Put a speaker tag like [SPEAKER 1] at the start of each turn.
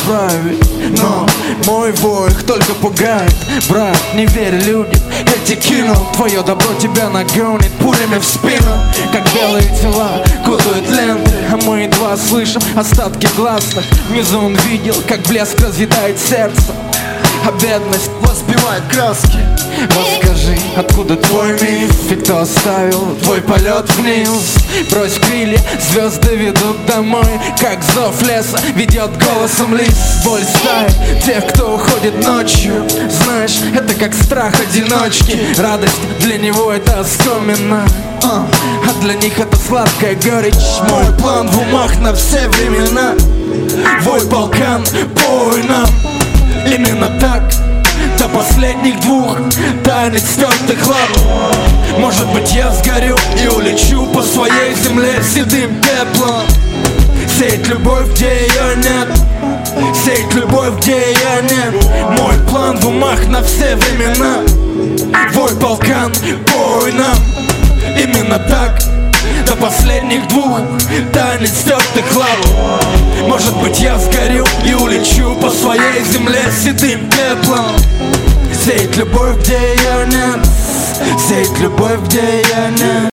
[SPEAKER 1] исправить, но мой вой их только пугает. Брат, не верь людям, я тебе кинул, твое добро тебя нагонит пулями в спину. Как белые тела кутают ленты, а мы едва слышим остатки гласных. Внизу он видел, как блеск разъедает сердце, а бедность воспевает краски. Вот скажи, откуда твой миф, и кто оставил твой полет вниз? Брось крылья, звезды ведут домой, как зов леса ведет голосом лис. Боль стаи тех, кто уходит ночью, знаешь, это как страх одиночки. Радость для него это оскомина, а для них это сладкая горечь. Мой план в умах на все времена, вой полкан, пой нам. Именно так, до последних двух тайных стертых лап. Может быть я сгорю и улечу по своей земле седым пеплом. Сеять любовь, где ее нет, сеять любовь, где ее нет. Мой план в умах на все времена, вой полкан, пой нам. Именно так, до последних двух тайных стертых лап. Может быть я сгорю и улечу по своей земле седым пеплом. Сеять любовь, где ее нет, сеять любовь, где ее нет.